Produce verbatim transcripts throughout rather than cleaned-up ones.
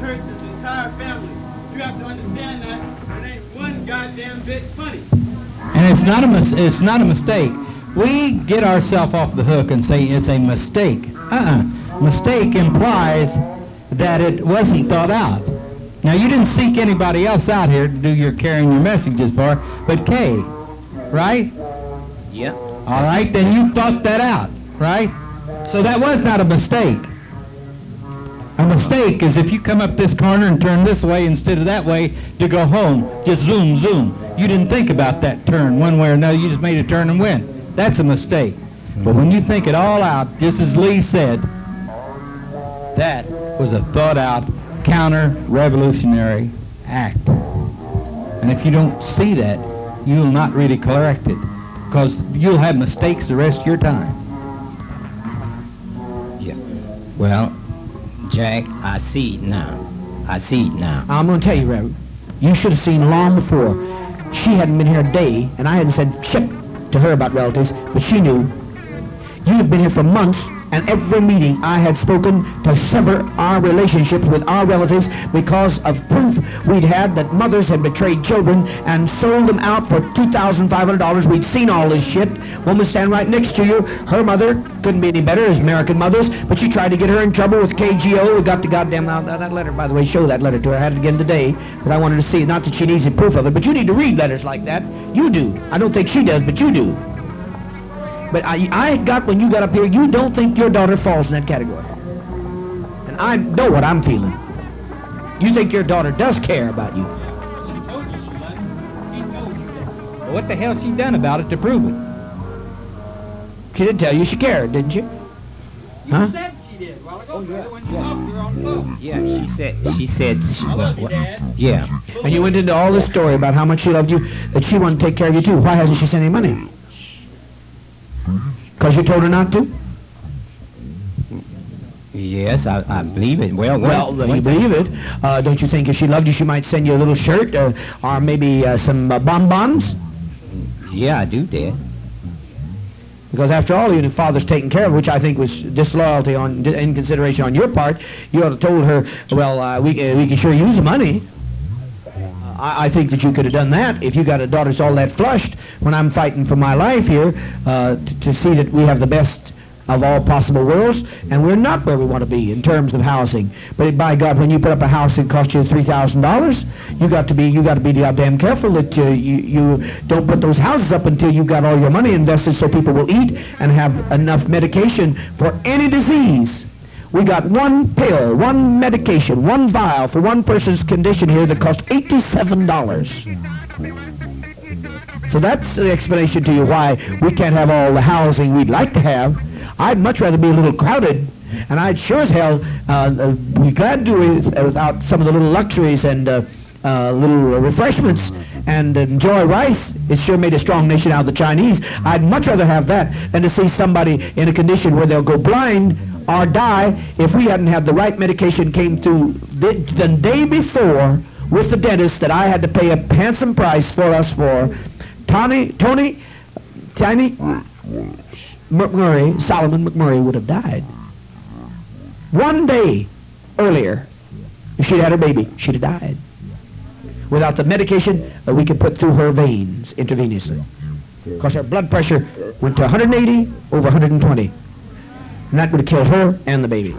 hurt this entire family. You have to understand that it ain't one goddamn bit funny. And it's not a mis- it's not a mistake. We get ourselves off the hook and say it's a mistake. Uh-uh. Mistake implies that it wasn't thought out. Now, you didn't seek anybody else out here to do your carrying your messages for, but Kay, right? Yeah. All right, then you thought that out, right? So that was not a mistake. A mistake is if you come up this corner and turn this way instead of that way to go home. Just zoom, zoom. You didn't think about that turn one way or another. You just made a turn and went. That's a mistake. But when you think it all out, just as Lee said, that was a thought-out counter-revolutionary act. And if you don't see that, you'll not really correct it, because you'll have mistakes the rest of your time. Yeah. Well, Jack, I see it now. I see it now. I'm going to tell you, Reverend, you should have seen long before. She hadn't been here a day, and I hadn't said shit to her about relatives, but she knew. You had been here for months, and every meeting I had spoken to sever our relationships with our relatives because of proof we'd had that mothers had betrayed children and sold them out for two thousand five hundred dollars. We'd seen all this shit. Woman stand right next to you. Her mother couldn't be any better as American mothers, but she tried to get her in trouble with K G O. We got the goddamn, uh, that letter, by the way, show that letter to her. I had it again today because I wanted to see it. Not that she needs the proof of it, but you need to read letters like that. You do. I don't think she does, but you do. But I, I got, when you got up here, you don't think your daughter falls in that category. And I know what I'm feeling. You think your daughter does care about you. She told you she loved you. She told you that. Well, what the hell she done about it to prove it? She did tell you she cared, didn't she? You Huh? said she did a while ago, brother, when you hugged her on the phone. Yeah, she said, she said, she, I love you, what- Dad. yeah. And you went into all this story about how much she loved you, that she wanted to take care of you too. Why hasn't she sent any money? Because you told her not to? Yes, I, I believe it. Well, Well, once- you once- believe it. Uh, don't you think if she loved you, she might send you a little shirt uh, or maybe uh, some uh, bonbons? Yeah, I do, Dad. Because after all, your father's taken care of, which I think was disloyalty on inconsideration on your part. You ought to told her, well, uh, we uh, we can sure use the money. I, I think that you could have done that if you got a daughter that's all that flushed. When I'm fighting for my life here, uh, t- to see that we have the best of all possible worlds, and we're not where we want to be in terms of housing. But by God, when you put up a house that costs you three thousand dollars, you got to be you got to be goddamn careful that uh, you you don't put those houses up until you've got all your money invested, so people will eat and have enough medication for any disease. We got one pill, one medication, one vial for one person's condition here that costs eighty-seven dollars. So that's the explanation to you why we can't have all the housing we'd like to have. I'd much rather be a little crowded, and I'd sure as hell uh, uh, be glad to do it without some of the little luxuries and uh, uh, little refreshments and enjoy rice. It sure made a strong nation out of the Chinese. I'd much rather have that than to see somebody in a condition where they'll go blind or die if we hadn't had the right medication came through the, the day before with the dentist that I had to pay a handsome price for us for. Tony, Tony, Tiny McMurray, Solomon McMurray would have died. One day earlier, if she'd had her baby, she'd have died. Without the medication that we could put through her veins intravenously. Because her blood pressure went to one hundred eighty over one hundred twenty. And that would have killed her and the baby.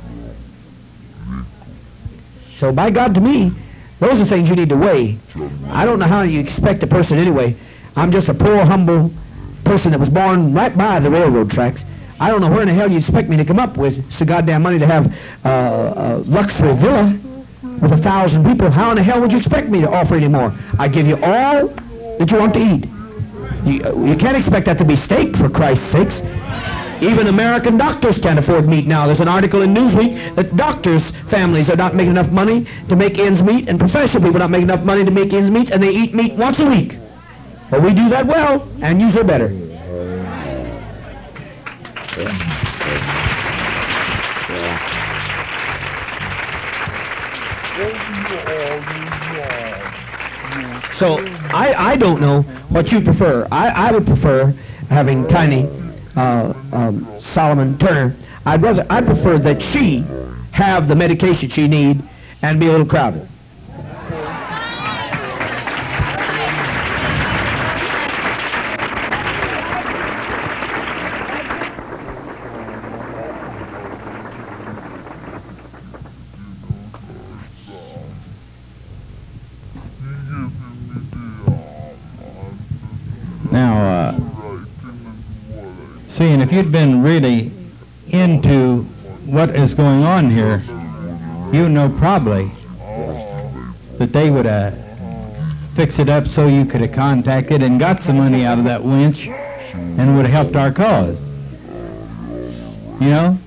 So by God, to me, those are things you need to weigh. I don't know how you expect a person anyway. I'm just a poor, humble person that was born right by the railroad tracks. I don't know where in the hell you expect me to come up with so goddamn money to have uh, a luxury villa with a thousand people. How in the hell would you expect me to offer any more? I give you all that you want to eat. You, you can't expect that to be steak, for Christ's sakes. Even American doctors can't afford meat now. There's an article in Newsweek that doctors' families are not making enough money to make ends meet, and professional people are not making enough money to make ends meet, and they eat meat once a week. But we do that well, and usually better. So I, I don't know what you prefer. I, I would prefer having Tiny uh, um, Solomon Turner. I'd rather I prefer that she have the medication she need and be a little crowded. Now, uh, seeing if you'd been really into what is going on here, you know probably that they would have fixed it up so you could have contacted and got some money out of that winch and would have helped our cause. You know?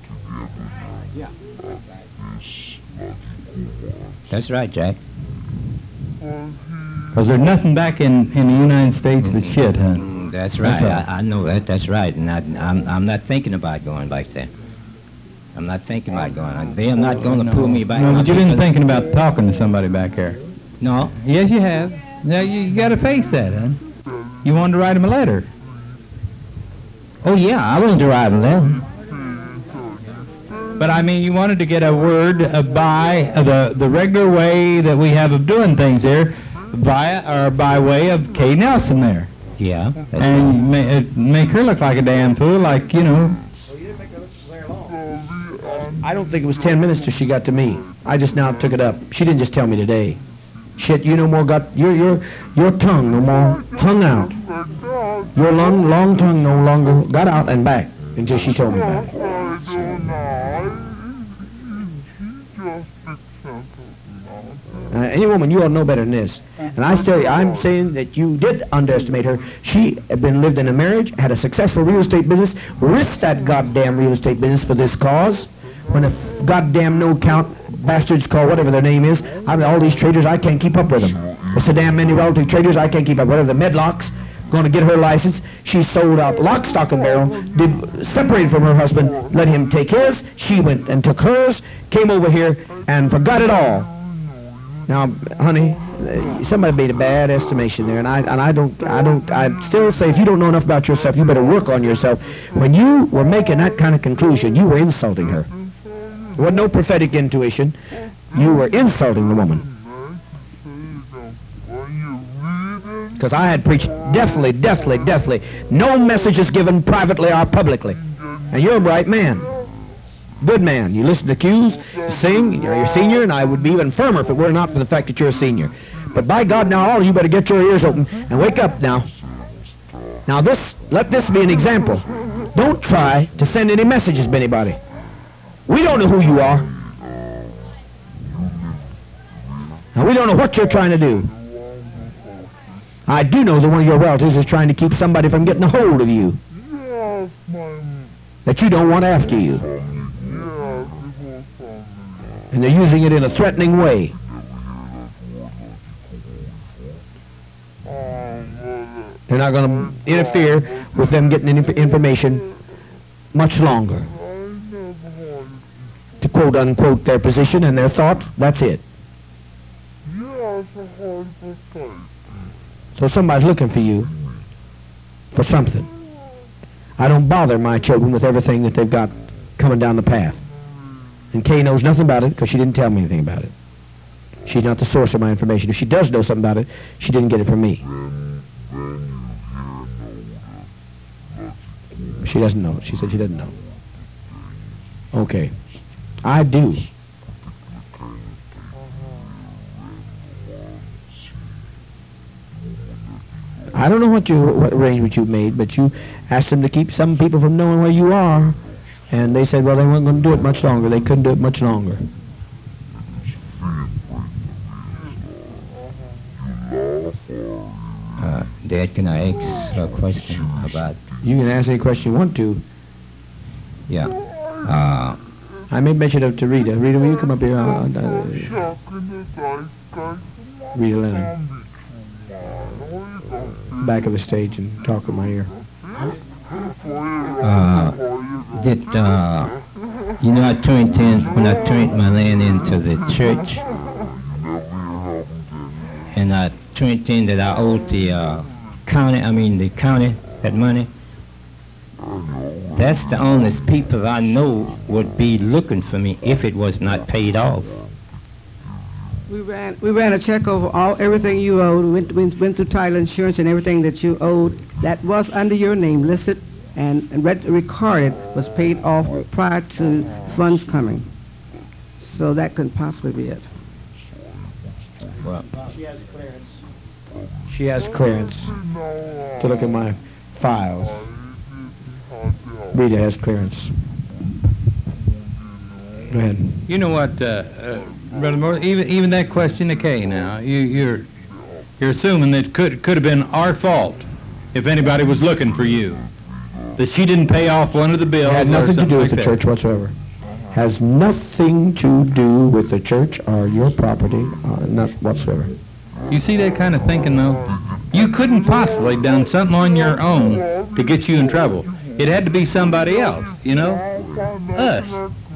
That's right, Jack. Because there's nothing back in, in the United States but shit, huh? Mm, That's right. That's I, I know that. That's right. And I, I'm, I'm not thinking about going back there. I'm not thinking about going. They're not going to pull me back. No, My but you've been people- thinking about talking to somebody back there. No. Yes, you have. Now, you, you got to face that, huh? You wanted to write him a letter. Oh, yeah, I wanted to write a letter. But, I mean, you wanted to get a word uh, by uh, the, the regular way that we have of doing things here, via or by way of Kay Nelson there. Yeah. That's And ma- uh, make her look like a damn fool, like, you know. I don't think it was ten minutes till she got to me. I just now took it up. She didn't just tell me today. Shit, you no more got your your your tongue no more hung out. Your long long tongue no longer got out and back until she told me that. Uh, any woman, you ought to know better than this. And I still, I'm saying that you did underestimate her. She had been lived in a marriage, had a successful real estate business, risked that goddamn real estate business for this cause. When a goddamn no-count bastards call whatever their name is, I mean, all these traders, I can't keep up with them. It's the damn many relative traders, I can't keep up. Whatever the Medlocks, going to get her license. She sold out lock, stock, and barrel, did, separated from her husband, let him take his. She went and took hers, came over here, and forgot it all. Now, honey, uh, somebody made a bad estimation there, and I and I don't I don't I still say if you don't know enough about yourself, you better work on yourself. When you were making that kind of conclusion, you were insulting her. There wasn't no prophetic intuition. You were insulting the woman. Because I had preached deathly, deathly, deathly. No messages given privately or publicly. And you're a bright man. Good man. You listen to cues, you sing, you're your senior, and I would be even firmer if it were not for the fact that you're a senior. But by God, now all of you better get your ears open and wake up now. Now this, let this be an example. Don't try to send any messages to anybody. We don't know who you are. Now we don't know what you're trying to do. I do know that one of your relatives is trying to keep somebody from getting a hold of you. That you don't want after you. And they're using it in a threatening way. They're not going to interfere with them getting any information much longer. To quote unquote their position and their thought, that's it. So somebody's looking for you for something. I don't bother my children with everything that they've got coming down the path. And Kay knows nothing about it because she didn't tell me anything about it. She's not the source of my information. If she does know something about it, she didn't get it from me. She doesn't know. She said she doesn't know. Okay. I do. I don't know what you what arrangement you made, but you asked them to keep some people from knowing where you are. And they said, well, they weren't going to do it much longer. They couldn't do it much longer. Uh, Dad, can I ask a question about... You can ask any question you want to. Yeah. Uh, I may mention it to Rita. Rita, will you come up here? Uh, uh, Rita Lennon. Back of the stage and talk in my ear. uh, did, uh, you know, I turned in, when I turned my land into the church, and I turned in that I owed the uh, county, I mean the county, that money. That's the honest people I know would be looking for me if it was not paid off. We ran we ran a check over all everything you owed. We went, went, went through title insurance and everything that you owed that was under your name listed and, and read, recorded was paid off prior to funds coming. So that couldn't possibly be it. Well, She has clearance. She has clearance to look at my files. Rita has clearance. Go ahead. You know what, uh, uh, Brother Morris, even even that question of Kay now, you, you're you're assuming that it could could have been our fault if anybody was looking for you, that she didn't pay off one of the bills. It had or nothing to something do with like the that. church whatsoever. Has nothing to do with the church or your property, uh, not whatsoever. You see that kind of thinking, though? You couldn't possibly have done something on your own to get you in trouble. It had to be somebody else, you know? Us.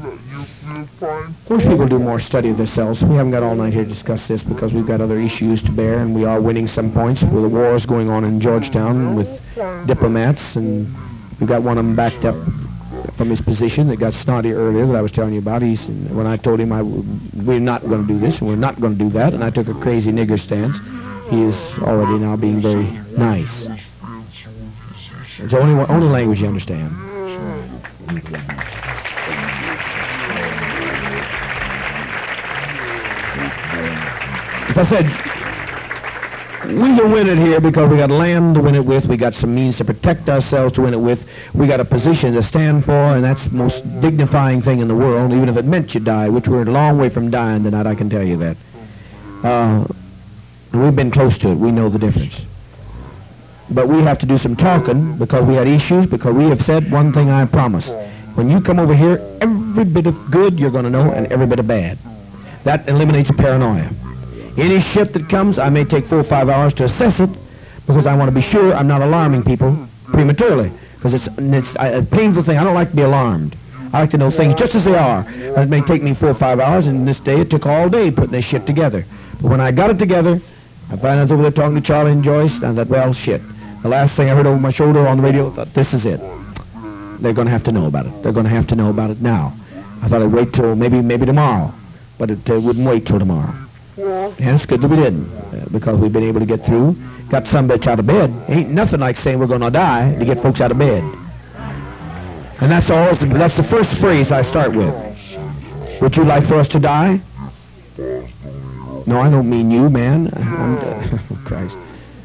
Most people do more study of themselves. We haven't got all night here to discuss this because we've got other issues to bear, and we are winning some points with the wars going on in Georgetown with diplomats, and we've got one of them backed up from his position that got snotty earlier that I was telling you about. He's, when I told him I, we're not going to do this and we're not going to do that, and I took a crazy nigger stance, he is already now being very nice. It's the only, only language you understand. As I said, we can win it here because we got land to win it with, we got some means to protect ourselves to win it with, we got a position to stand for, and that's the most dignifying thing in the world, even if it meant you die, which we're a long way from dying tonight, I can tell you that. Uh, and we've been close to it, we know the difference. But we have to do some talking because we had issues, because we have said one thing I promise. When you come over here, every bit of good you're going to know and every bit of bad. That eliminates paranoia. Any shit that comes, I may take four or five hours to assess it because I want to be sure I'm not alarming people prematurely, because it's, it's a painful thing. I don't like to be alarmed. I like to know things just as they are. And it may take me four or five hours, and this day it took all day putting this shit together. But when I got it together, I found I was over there talking to Charlie and Joyce, and I thought, well, shit. The last thing I heard over my shoulder on the radio, I thought, this is it. They're going to have to know about it. They're going to have to know about it now. I thought I'd wait till maybe maybe tomorrow, but it uh, wouldn't wait till tomorrow. And it's good that we didn't, uh, because we've been able to get through, got some bitch out of bed. Ain't nothing like saying we're going to die to get folks out of bed. And that's all. That's the first phrase I start with. Would you like for us to die? No, I don't mean you, man. I'm, uh, Christ.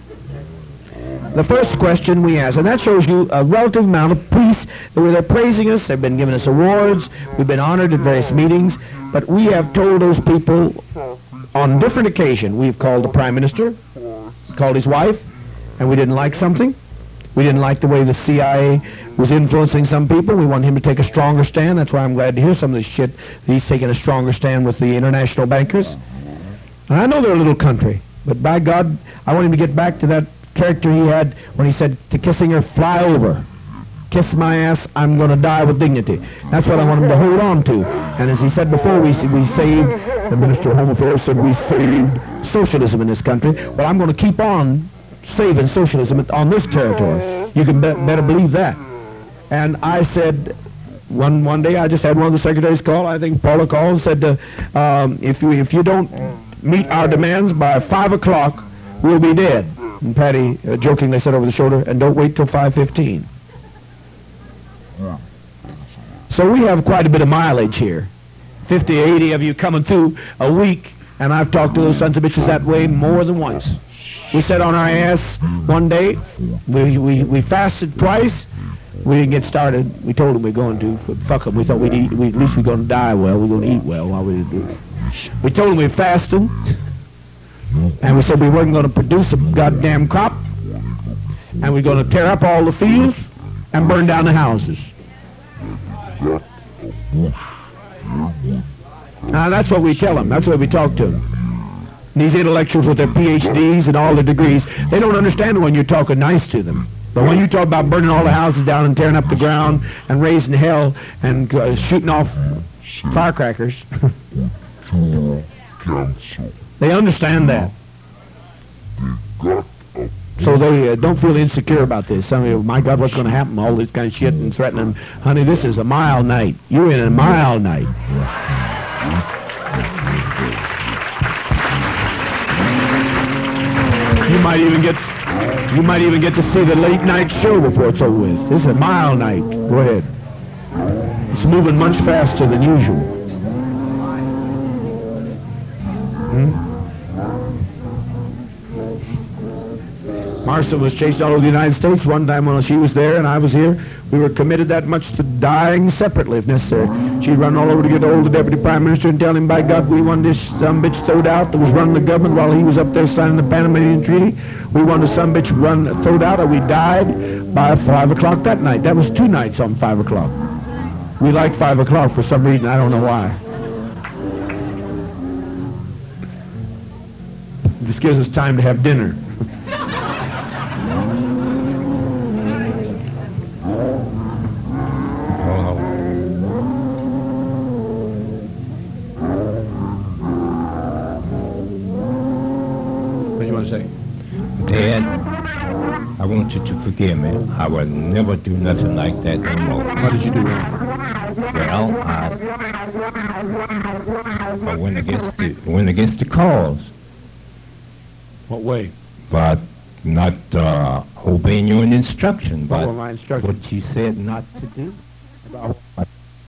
The first question we ask, and that shows you a relative amount of peace. They're praising us. They've been giving us awards. We've been honored at various meetings. But we have told those people on different occasions. We've called the Prime Minister, called his wife, and we didn't like something. We didn't like the way the C I A was influencing some people. We want him to take a stronger stand. That's why I'm glad to hear some of this shit. He's taking a stronger stand with the international bankers. And I know they're a little country, but by God, I want him to get back to that character he had when he said to Kissinger, fly over. Kiss my ass, I'm going to die with dignity. That's what I want him to hold on to. And as he said before, we, we saved, the Minister of Home Affairs said we saved socialism in this country. Well, I'm going to keep on saving socialism on this territory. You can be better believe that. And I said, one one day I just had one of the secretaries call, I think Paula called, and said, uh, um, if, you, if you don't meet our demands by five o'clock, we'll be dead. And Patty uh, jokingly said over the shoulder, and don't wait till five fifteen. So we have quite a bit of mileage here. fifty, eighty of you coming through a week, and I've talked to those sons of bitches that way more than once. We sat on our ass one day. We, we, we fasted twice. We didn't get started. We told them we were going to. Fuck them. We thought we'd eat, we, at least we're going to die well. We're going to eat well while we do it. We told them we fasted. And we said we weren't going to produce a goddamn crop. And we're going to tear up all the fields and burn down the houses. Now that's what we tell them. That's what we talk to them. These intellectuals with their P H Ds and all their degrees, they don't understand it when you're talking nice to them. But when you talk about burning all the houses down and tearing up the ground and raising hell and uh, shooting off firecrackers, they understand that. So they uh, don't feel insecure about this. Some of you, my God, what's going to happen? All this kind of shit and threatening them. Honey, this is a mild night. You're in a mild night. You might even get you might even get to see the late night show before it's over with. This is a mile night. Go ahead. It's moving much faster than usual. Hmm? Marston was chased all over the United States one time when she was there and I was here. We were committed that much to dying separately if necessary. She'd run all over to get hold of the Deputy Prime Minister and tell him, by God, we want this some bitch throwed out that was running the government while he was up there signing the Panamanian Treaty. We wanted some bitch run throwed out, and we died by five o'clock that night. That was two nights on five o'clock. We like five o'clock for some reason. I don't know why. This gives us time to have dinner. Dad, I want you to forgive me. I will never do nothing like that no more. What did you do wrong? Well, I, I went against the went against the cause. What way? But not uh, obeying your instruction. What But were my instructions? what you said not to do. About